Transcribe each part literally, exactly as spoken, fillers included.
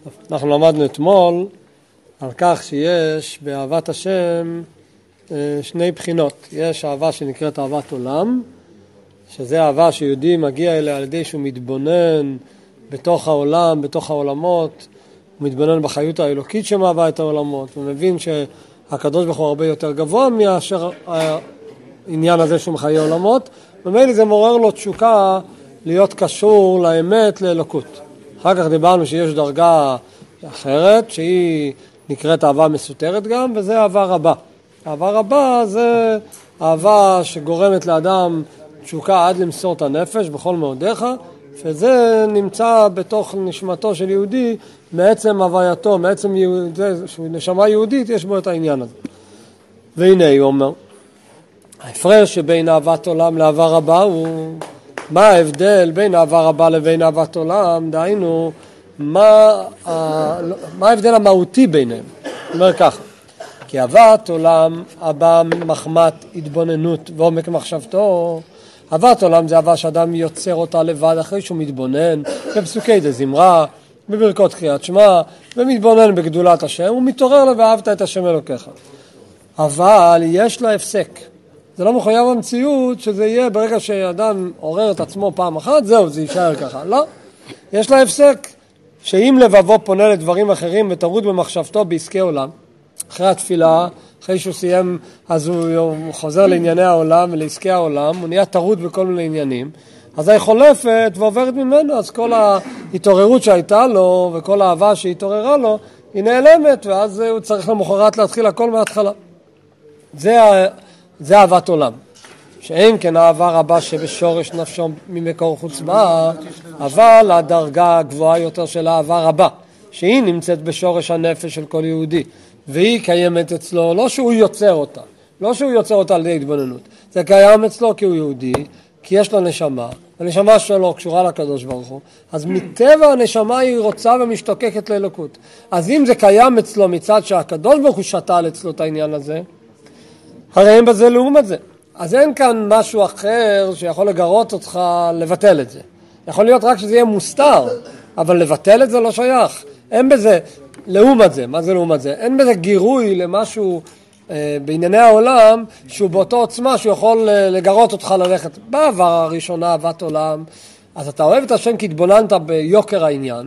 אנחנו למדנו אתמול על כך שיש באהבת השם שני בחינות. יש אהבה שנקראת אהבת עולם, שזה אהבה שיהודי מגיע אליה על ידי שהוא מתבונן בתוך העולם, בתוך העולמות, הוא מתבונן בחיות האלוקית שמהווה את העולמות, הוא מבין שהקדוש ברוך הוא הרבה יותר גבוה מאשר העניין הזה שהוא מחיה עולמות, ומילא זה מעורר לו תשוקה להיות קשור לאמת, לאלוקות. אחר כך דיברנו שיש דרגה אחרת, שהיא נקראת אהבה מסותרת גם, וזה אהבה רבה. אהבה רבה זה אהבה שגורמת לאדם תשוקה עד למסור את הנפש בכל מאודיך, וזה נמצא בתוך נשמתו של יהודי, מעצם הווייתו, מעצם יהוד... שהוא נשמה יהודית, יש בו את העניין הזה. והנה הוא אומר, ההפרש שבין אהבת עולם לאהבה רבה הוא, מה ההבדל בין אהבה רבה לבין אהבת עולם, דהיינו, מה, מה ההבדל המהותי ביניהם? הוא אומר ככה, כי אהבת עולם הבא מחמת התבוננות ועומק מחשבתו, אהבת עולם זה אהבה שאדם יוצר אותה לבד אחרי שהוא מתבונן בפסוקי דזמרה, בברכות קריאת שמע, ומתבונן בגדולת השם, הוא מתעורר לו ואהבת את השם אלוקיך. אבל יש לה הפסק. זה לא מחויב המציאות שזה יהיה ברגע שאדם עורר את עצמו פעם אחת, זהו, זה יישאר ככה. לא. יש לה הפסק שאם לבבו פונה לדברים אחרים וטרוד במחשבתו בעסקי עולם, אחרי התפילה, אחרי שהוא סיים, אז הוא חוזר לענייני העולם ולעסקי העולם, הוא נהיה טרוד בכל מיני עניינים, אז היא חולפת ועוברת ממנו, אז כל ההתעוררות שהייתה לו וכל האהבה שהתעוררה לו, היא נעלמת, ואז הוא צריך למחרת להתחיל הכל מההתחלה. זה, זה אהבת עולם. שאין כן אהבה רבה שבשורש נפשו ממקור חוץ בה, אבל הדרגה הגבוהה יותר של אהבה רבה, שהיא נמצאת בשורש הנפש של כל יהודי, והיא קיימת אצלו, לא שהוא יוצר אותה, לא שהוא יוצר אותה על ידי התבוננות, זה קיים אצלו כי הוא יהודי, כי יש לו נשמה, הנשמה שלו קשורה לקדוש ברוך הוא, אז מטבע הנשמה היא רוצה ומשתוקקת לאלוקות. אז אם זה קיים אצלו מצד שהקדוש ברוך הוא שתל אצלו את העניין הזה, הרי אין בזה לעומת זה. אז אין כאן משהו אחר שיכול לגרות אותך לבטל את זה. יכול להיות רק שזה יהיה מוסתר, אבל לבטל את זה לא שייך. אין בזה לעומת זה. מה זה לעומת זה? אין בזה גירוי למשהו אה, בענייני העולם שהוא באותו עוצמה שהוא יכול אה, לגרות אותך ללכת. בעבר הראשונה, אהבת עולם, אז אתה אוהב את השם כי התבוננת ביוקר העניין.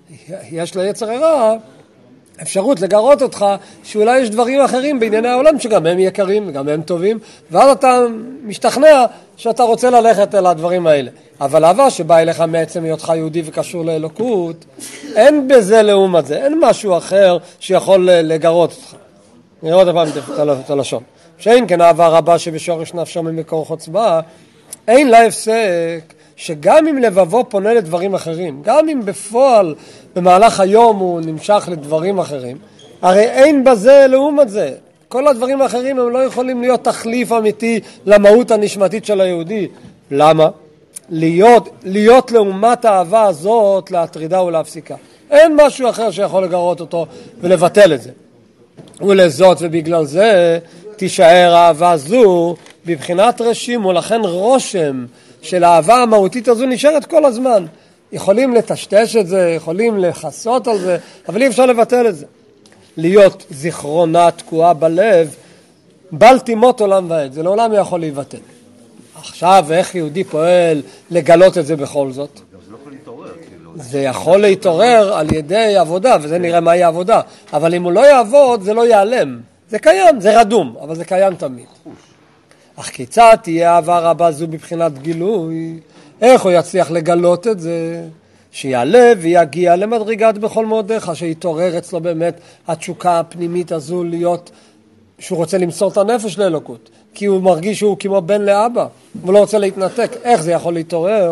יש ליצר הרע אפשרות לגרות אותך שאולי יש דברים אחרים בענייני העולם שגם הם יקרים וגם הם טובים, ואז אתה משתכנע שאתה רוצה ללכת אל הדברים האלה. אבל אהבה שבא אליך מעצם היותך יהודי וקשור לאלוקות, אין בזה לעומת זה, אין משהו אחר שיכול לגרות אותך. נראה עוד פעם את הלשון. שאין כן אהבה רבה שבשורש נפשו ממקור חוץ בה, אין לה הפסק שגם אם לבבו פונה לדברים אחרים, גם אם בפועל במהלך היום הוא נמשך לדברים אחרים, הרי אין בזה לעומת זה. כל הדברים האחרים הם לא יכולים להיות תחליף אמיתי למהות הנשמתית של היהודי. למה? להיות, להיות לעומת האהבה הזאת להטרידה ולהפסיקה. אין משהו אחר שיכול לגרות אותו ולבטל את זה. ולזאת ובגלל זה תישאר האהבה זו בבחינת רשים, ולכן רושם של האהבה המהותית הזו נשארת כל הזמן. יכולים לטשטש את זה, יכולים לחסות על זה, אבל אי אפשר לבטל את זה. להיות זיכרונה תקועה בלב, בל תימות עולם ועד, זה לעולם יכול להיבטל. עכשיו, איך יהודי פועל לגלות את זה בכל זאת? זה לא יכול להתעורר. זה יכול להתעורר על ידי עבודה, וזה נראה מהי העבודה. אבל אם הוא לא יעבוד, זה לא ייעלם. זה קיים, זה רדום, אבל זה קיים תמיד. אך כיצד תהיה אהבה רבה זו בבחינת גילוי? איך הוא יצליח לגלות את זה? שיעלה ויגיע למדרגת בכל מאודיך, שיתעורר אצלו באמת התשוקה הפנימית הזו להיות, שהוא רוצה למסור את הנפש לאלוקות, כי הוא מרגיש שהוא כמו בן לאבא, הוא לא רוצה להתנתק. איך זה יכול להתעורר?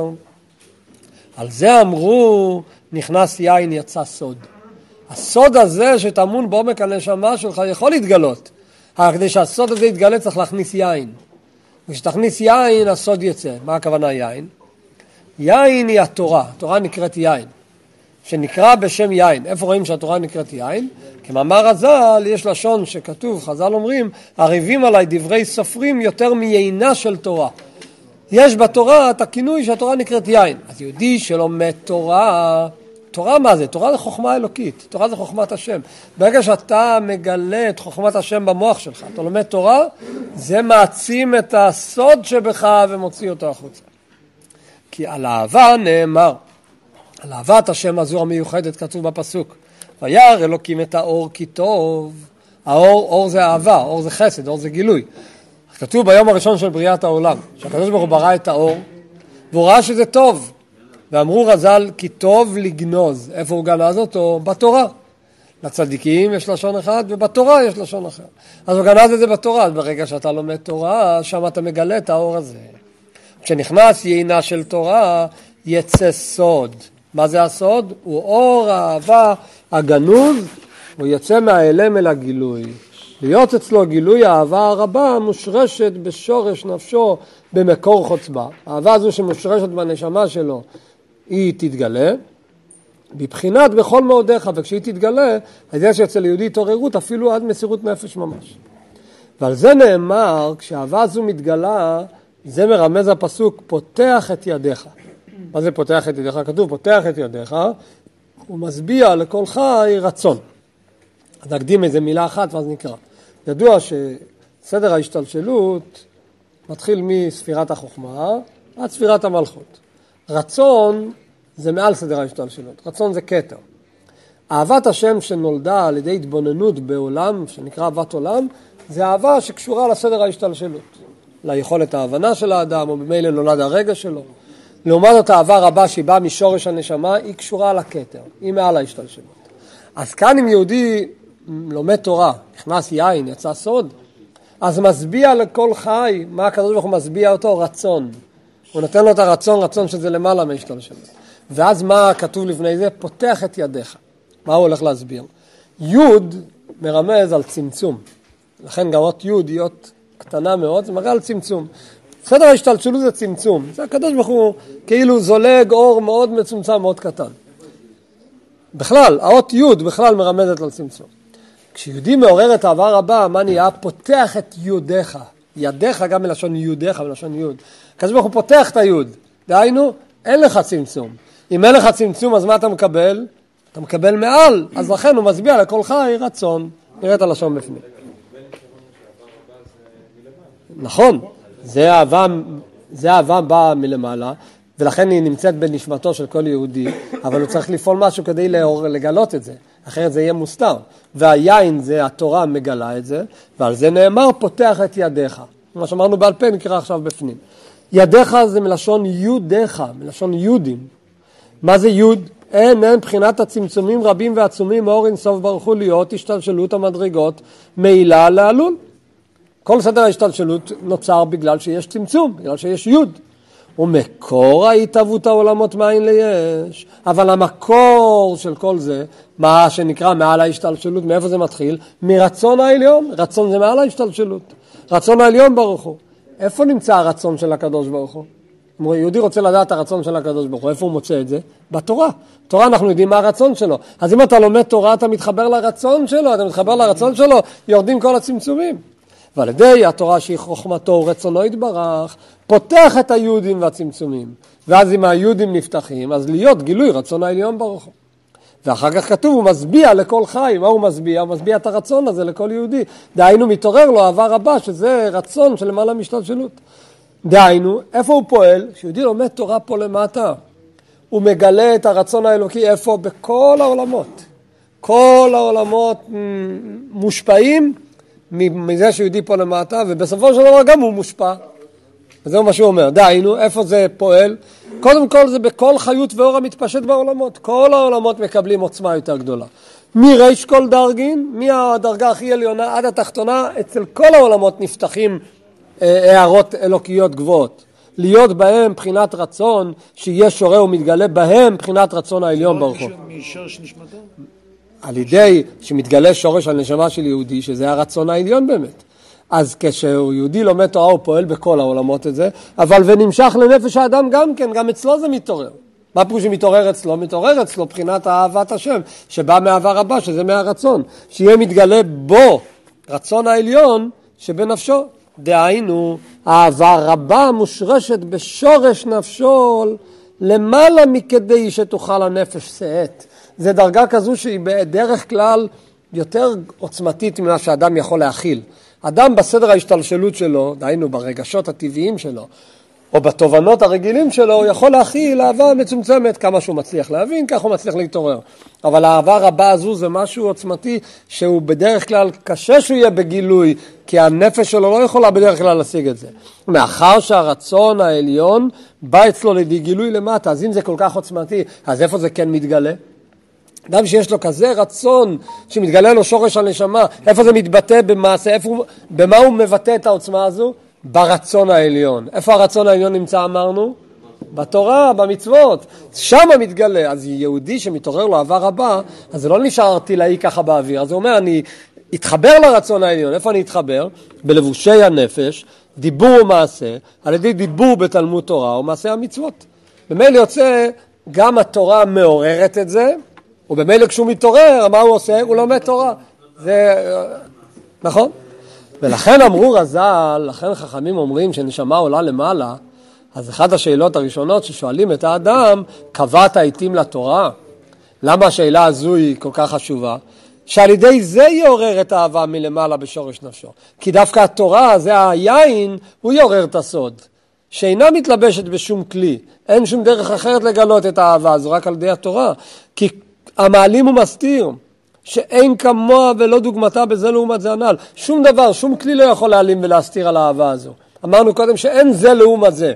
על זה אמרו, נכנס יין יצא סוד. הסוד הזה שטמון בעומק הנשמה שלך יכול להתגלות. כדי שהסוד הזה יתגלה צריך להכניס יין. כשתכניס יין, הסוד יצא. מה הכוונה יין? יין היא התורה. התורה נקראת יין. שנקרא בשם יין. איפה רואים שהתורה נקראת יין? כמאמר הזל, יש לשון שכתוב, חז"ל אומרים, הריבים עליי דברי סופרים יותר מיינה של תורה. יש בתורה את הכינוי שהתורה נקראת יין. אז יהודי שלומד תורה, תורה מה זה? תורה זה חוכמה אלוקית, תורה זה חוכמת השם. ברגע שאתה מגלה את חוכמת השם במוח שלך, אתה לומד תורה, זה מעצים את הסוד שבך ומוציא אותו החוצה. כי על האהבה נאמר, על אהבת השם הזו המיוחדת כתוב בפסוק, וירא אלוקים את האור כי טוב. האור, אור זה אהבה, אור זה חסד, אור זה גילוי. כתוב ביום הראשון של בריאת העולם, שהקדוש ברוך הוא ברא את האור, והוא ראה שזה טוב. ואמרו רז"ל, כי טוב לגנוז. איפה הוא גנז אותו? בתורה. לצדיקים יש לשון אחד, ובתורה יש לשון אחר. אז הוא גנז את זה בתורה. אז ברגע שאתה לומד תורה, שם אתה מגלה את האור הזה. כשנכנס יינה של תורה, יצא סוד. מה זה הסוד? הוא אור האהבה הגנוז, הוא יצא מהאלם אל הגילוי. להיות אצלו גילוי האהבה הרבה מושרשת בשורש נפשו במקור חוצבה. האהבה הזו שמושרשת בנשמה שלו, היא תתגלה בבחינת בכל מאודיך, וכשהיא תתגלה, אז יש אצל יהודי התעוררות אפילו עד מסירות נפש ממש. ועל זה נאמר, כשהאהבה הזו מתגלה, זה מרמז הפסוק, פותח את ידיך. מה זה פותח את ידיך? כתוב, פותח את ידיך, הוא מסביע לכל חי רצון. אז נקדים איזה מילה אחת ואז נקרא. ידוע שסדר ההשתלשלות מתחיל מספירת החוכמה עד ספירת המלכות. רצון זה מעל סדר ההשתלשלות. רצון זה כתר. אהבת השם שנולדה על ידי התבוננות בעולם, שנקרא אהבת עולם, זה אהבה שקשורה לסדר ההשתלשלות. ליכולת ההבנה של האדם, או במילא נולד הרגע שלו. לעומת זאת האהבה רבה שהיא באה משורש הנשמה, היא קשורה לכתר. היא מעל ההשתלשלות. אז כאן אם יהודי לומד תורה, נכנס יין, יצא סוד, אז מסביע לכל חי, מה הקדוש ברוך הוא מסביע אותו? רצון. הוא נותן לו את הרצון, רצון שזה למעלה מהשתלשלות. ואז מה כתוב לפני זה? פותח את ידיך. מה הוא הולך להסביר? יוד מרמז על צמצום. לכן גם אות יוד היא אות קטנה מאוד, זה מראה על צמצום. סדר ההשתלשלות זה צמצום. זה הקדוש ברוך הוא כאילו זולג אור מאוד מצומצם, מאוד קטן. בכלל, האות יוד בכלל מרמזת על צמצום. כשיהודי מעורר את אהבה רבה, מה נהיה? פותח את יודיך. ידיך גם מלשון יודיך, מלשון יוד. הקדוש ברוך הוא פותח את היוד. דהיינו, אין לך צמצום. אם אין לך צמצום, אז מה אתה מקבל? אתה מקבל מעל. אז לכן הוא מסביע לכל חי רצון. נראה את הלשון בפנים. נכון. זה אהבה, זה אהבה באה מלמעלה, ולכן היא נמצאת בנשמתו של כל יהודי, אבל הוא צריך לפעול משהו כדי לגלות את זה. אחרת זה יהיה מוסתר. והיין זה, התורה מגלה את זה, ועל זה נאמר, פותח את ידיך. מה שאמרנו בעל פה, נקרא עכשיו בפנים. ידיך זה מלשון יודיך, מלשון יודים. מה זה יוד? אין, אין, בחינת הצמצומים רבים ועצומים, מאור אינסוף ברוך הוא להיות, השתלשלות המדרגות, מעילה לעלול. כל סדר ההשתלשלות נוצר בגלל שיש צמצום, בגלל שיש יוד. ומקור ההתהוות העולמות מאין ליש. אבל המקור של כל זה, מה שנקרא מעל ההשתלשלות, מאיפה זה מתחיל? מרצון העליון. רצון זה מעל ההשתלשלות. רצון העליון ברוך הוא. איפה נמצא הרצון של הקדוש ברוך הוא? יהודי רוצה לדעת הרצון של הקדוש ברוך הוא. איפה הוא מוצא את זה? בתורה. תורה אנחנו יודעים מה הרצון שלו. אז אם אתה לומד תורה, אתה מתחבר לרצון שלו. אתה מתחבר לרצון שלו, יורדים כל הצמצומים. ועל ידי התורה שהיא חוכמתו ורצונו יתברך, פותח את היהודים והצמצומים. ואז אם היהודים נפתחים, אז להיות גילוי רצון העליון ברוך הוא. ואחר כך כתוב, הוא מסביע לכל חי. מה הוא מסביע? הוא מסביע את הרצון הזה לכל יהודי. דהיינו, מתעורר לו אהבה רבה, שזה רצון של למעלה משתלשלות. דהיינו, איפה הוא פועל? כשיהודי לומד תורה פה למטה, הוא מגלה את הרצון האלוקי איפה? בכל העולמות. כל העולמות מושפעים מזה שיהודי פה למטה, ובסופו של דבר גם הוא מושפע. וזהו מה שהוא אומר. דהיינו, איפה זה פועל? קודם כל זה בכל חיות ואור המתפשט בעולמות. כל העולמות מקבלים עוצמה יותר גדולה. מריש כל דרגין, מהדרגה הכי עליונה עד התחתונה, אצל כל העולמות נפתחים אה, הערות אלוקיות גבוהות. להיות בהם בחינת רצון, שיהיה שורה ומתגלה בהם בחינת רצון העליון ברוך הוא. משורש נשמתו? על ידי שמתגלה שורש הנשמה של יהודי, שזה הרצון העליון באמת. אז כשהוא יהודי לומד תורה הוא פועל בכל העולמות את זה, אבל ונמשך לנפש האדם גם כן, גם אצלו זה מתעורר. מה פירוש שמתעורר אצלו? מתעורר אצלו בחינת אהבת השם, שבא מאהבה רבה, שזה מהרצון. שיהיה מתגלה בו רצון העליון שבנפשו. דהיינו, אהבה רבה מושרשת בשורש נפשו למעלה מכדי שתוכל הנפש שאת. זה דרגה כזו שהיא בדרך כלל יותר עוצמתית ממה שאדם יכול להכיל. אדם בסדר ההשתלשלות שלו, דהיינו ברגשות הטבעיים שלו, או בתובנות הרגילים שלו, הוא יכול להכיל אהבה מצומצמת, כמה שהוא מצליח להבין, כך הוא מצליח להתעורר. אבל האהבה רבה הזו זה משהו עוצמתי, שהוא בדרך כלל קשה שהוא יהיה בגילוי, כי הנפש שלו לא יכולה בדרך כלל להשיג את זה. מאחר שהרצון העליון בא אצלו לידי גילוי למטה, אז אם זה כל כך עוצמתי, אז איפה זה כן מתגלה? אדם שיש לו כזה רצון שמתגלה לו שורש הנשמה, איפה זה מתבטא במעשה, איפה, במה הוא מבטא את העוצמה הזו? ברצון העליון. איפה הרצון העליון נמצא אמרנו? בתורה, במצוות. שם מתגלה. אז יהודי שמתעורר לו אהבה רבה, אז זה לא נשאר ארטילאי ככה באוויר. אז הוא אומר, אני אתחבר לרצון העליון. איפה אני אתחבר? בלבושי הנפש, דיבור ומעשה, על ידי דיבור בתלמוד תורה ומעשה המצוות. במילא יוצא, גם התורה מעוררת את זה, ובמילא כשהוא מתעורר, מה הוא עושה? הוא לומד תורה. זה, נכון? ולכן אמרו רז"ל, לכן חכמים אומרים שנשמה עולה למעלה, אז אחת השאלות הראשונות ששואלים את האדם, קבעת העיתים לתורה? למה השאלה הזו היא כל כך חשובה? שעל ידי זה יעורר את האהבה מלמעלה בשורש נפשו. כי דווקא התורה, זה היין, הוא יעורר את הסוד, שאינה מתלבשת בשום כלי. אין שום דרך אחרת לגלות את האהבה הזו, רק על ידי התורה. כי המעלים הוא מסתיר. שאין כמוה ולא דוגמתה בזה לעומת זה הנ"ל. שום דבר, שום כלי לא יכול להעלים ולהסתיר על האהבה הזו. אמרנו קודם שאין זה לעומת זה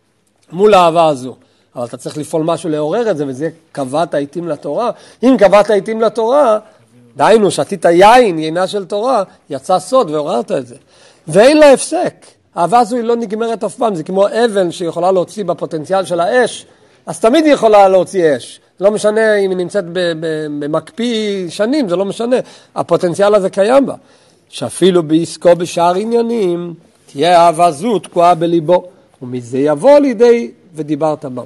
מול האהבה הזו. אבל אתה צריך לפעול משהו לעורר את זה, וזה קבעת העיתים לתורה. אם קבעת העיתים לתורה, דהיינו, שתית יין, יינה של תורה, יצא סוד ועוררת את זה. ואין לה הפסק. האהבה הזו היא לא נגמרת אף פעם. זה כמו אבן שיכולה להוציא בפוטנציאל של האש, אז תמיד היא יכולה להוציא אש. לא משנה אם היא נמצאת במקפיא שנים, זה לא משנה. הפוטנציאל הזה קיים בה. שאפילו בעסקו בשאר עניינים, תהיה אהבה זו תקועה בליבו, ומזה יבוא לידי ודיברת בם.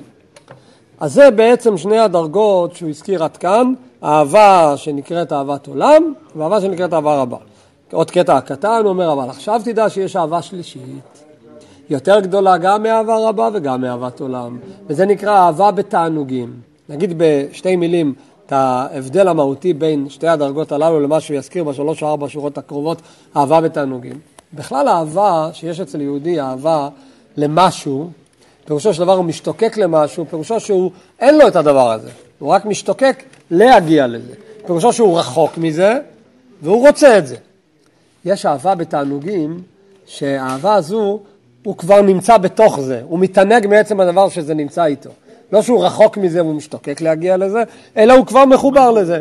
אז זה בעצם שני הדרגות שהוא הזכיר עד כאן, אהבה שנקראת אהבת עולם, ואהבה שנקראת אהבה רבה. עוד קטע הקטן, הוא אומר, אבל עכשיו תדע שיש אהבה שלישית, יותר גדולה גם מאהבה רבה וגם מאהבת עולם, וזה נקרא אהבה בתענוגים. נגיד בשתי מילים את ההבדל המהותי בין שתי הדרגות הללו למה שהוא יזכיר בשלוש או ארבע שורות הקרובות, אהבה בתענוגים. בכלל האהבה שיש אצל יהודי, אהבה למשהו, פירושו של דבר הוא משתוקק למשהו, פירושו שהוא אין לו את הדבר הזה, הוא רק משתוקק להגיע לזה. פירושו שהוא רחוק מזה והוא רוצה את זה. יש אהבה בתענוגים שהאהבה הזו הוא כבר נמצא בתוך זה, הוא מתענג מעצם הדבר שזה נמצא איתו. לא שהוא רחוק מזה והוא משתוקק להגיע לזה, אלא הוא כבר מחובר לזה.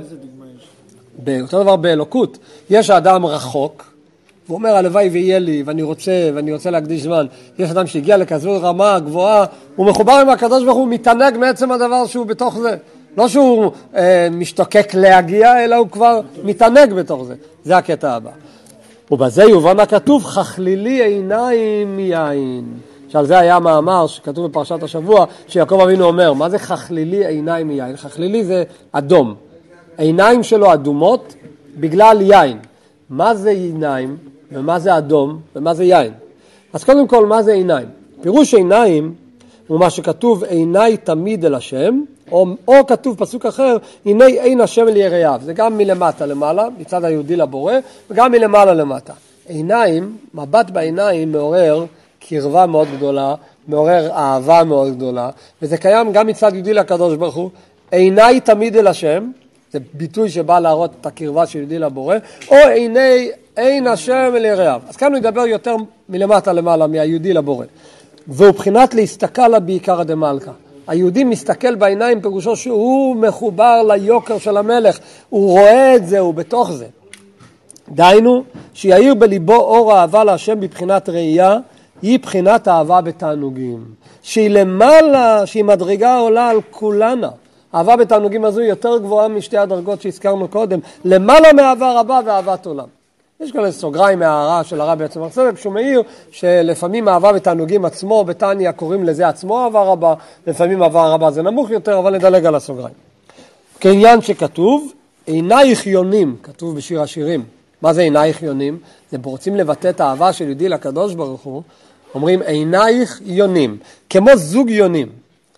באותו דבר באלוקות, יש האדם רחוק, והוא אומר, הלוואי ויהיה לי, ואני רוצה, ואני רוצה להקדיש זמן. יש אדם שהגיע לכזו רמה גבוהה, הוא מחובר עם הקדוש ברוך הוא, מתענג מעצם הדבר שהוא בתוך זה. לא שהוא אה, משתוקק להגיע, אלא הוא כבר מתענג בתוך זה. זה הקטע הבא. ובזה יובן הכתוב, חכלילי עיניים מיין. עכשיו זה היה מאמר שכתוב בפרשת השבוע, שיעקב אבינו אומר, מה זה חכלילי עיניים מיין? חכלילי זה אדום. עיניים שלו אדומות בגלל יין. מה זה עיניים ומה זה אדום ומה זה יין? אז קודם כל, מה זה עיניים? פירוש עיניים הוא מה שכתוב עיני תמיד אל השם, או, או כתוב פסוק אחר, הנה עין השם אל יראיו. זה גם מלמטה למעלה, מצד היהודי לבורא, וגם מלמעלה למטה. עיניים, מבט בעיניים מעורר קרבה מאוד גדולה, מעורר אהבה מאוד גדולה, וזה קיים גם מצד יהודי לקדוש ברוך הוא. עיני תמיד אל השם, זה ביטוי שבא להראות את הקרבה של יהודי לבורא, או עיני עין השם אל יראיו. אז כאן הוא ידבר יותר מלמטה למעלה, מהיהודי לבורא. והוא בחינת להסתכל לה בעיקר דמלכה. היהודי מסתכל בעיניים, פירושו שהוא מחובר ליוקר של המלך, הוא רואה את זה, הוא בתוך זה. דהיינו, שיעיר בליבו אור אהבה להשם בבחינת ראייה, היא בחינת אהבה בתענוגים. שהיא למעלה, שהיא מדרגה עולה על כולנה. אהבה בתענוגים הזו יותר גבוהה משתי הדרגות שהזכרנו קודם, למעלה מאהבה רבה ואהבת עולם. יש כאלה סוגריים מהערה של הרבי עצמו צדק, שהוא מעיר שלפעמים אהבה בתענוגים עצמו, בתניא קוראים לזה עצמו אהבה רבה, לפעמים אהבה רבה זה נמוך יותר, אבל נדלג על הסוגריים. כעניין שכתוב, עינייך יונים, כתוב בשיר השירים. מה זה עינייך יונים? זה רוצים לבטא את האהבה של יהודי לקדוש ברוך הוא, אומרים עינייך יונים, כמו זוג יונים.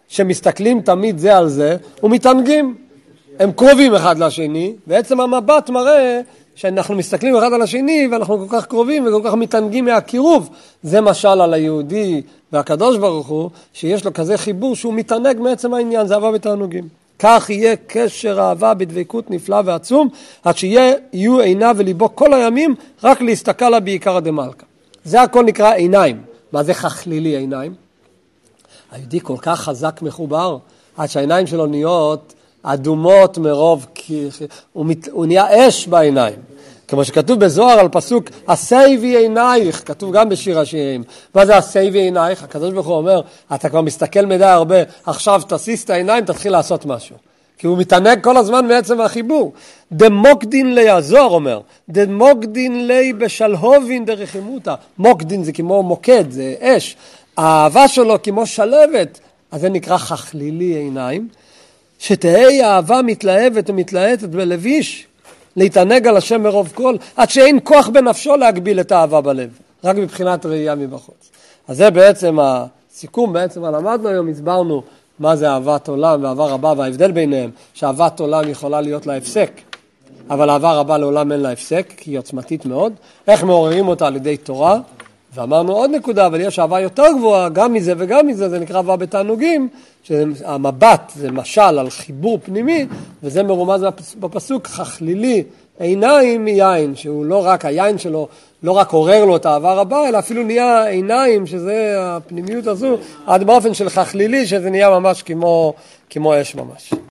שמסתכלים תמיד זה על זה ומתענגים. הם קרובים אחד לשני, בעצם המבט מראה שאנחנו מסתכלים אחד על השני ואנחנו כל כך קרובים וכל כך מתענגים מהקירוב. זה משל על היהודי והקדוש ברוך הוא, שיש לו כזה חיבור שהוא מתענג מעצם העניין, זה אהבה בתענוגים. כך יהיה קשר אהבה בדבקות נפלא ועצום, עד שיהיו עיניו וליבו כל הימים רק להסתכל לה בעיקר דמלכה. זה הכל נקרא עיניים. מה זה חכלילי עיניים? היהודי כל כך חזק מחובר, עד שהעיניים שלו נהיות אדומות מרוב, כי הוא, מת... הוא נהיה אש בעיניים. כמו שכתוב בזוהר על פסוק, הסייבי עינייך, כתוב גם בשיר השירים. מה זה הסייבי עינייך? הקדוש ברוך הוא אומר, אתה כבר מסתכל מדי הרבה, עכשיו תסיס את העיניים, תתחיל לעשות משהו. כי הוא מתענג כל הזמן מעצם החיבור. דמוקדין לי, הזוהר אומר, דמוקדין לי בשלהובין דרחימותה. מוקדין זה כמו מוקד, זה אש. האהבה שלו כמו שלבת, אז זה נקרא חכלילי עיניים. שתהי אהבה מתלהבת ומתלהטת בלביש, להתענג על השם מרוב כל, עד שאין כוח בנפשו להגביל את האהבה בלב, רק מבחינת ראייה מבחוץ. אז זה בעצם הסיכום, בעצם למדנו היום, הסברנו מה זה אהבת עולם ואהבה רבה, וההבדל ביניהם, שאהבת עולם יכולה להיות לה הפסק, אבל אהבה רבה לעולם אין לה הפסק, כי היא עוצמתית מאוד. איך מעוררים אותה על ידי תורה? ואמרנו עוד נקודה, אבל יש אהבה יותר גבוהה, גם מזה וגם מזה, זה נקרא אהבה בתענוגים, שהמבט זה משל על חיבור פנימי, וזה מרומז בפסוק, חכלילי עיניים מיין, שהוא לא רק, היין שלו לא רק עורר לו את האהבה רבה, אלא אפילו נהיה עיניים, שזה הפנימיות הזו, עד באופן של חכלילי, שזה נהיה ממש כמו, כמו אש ממש.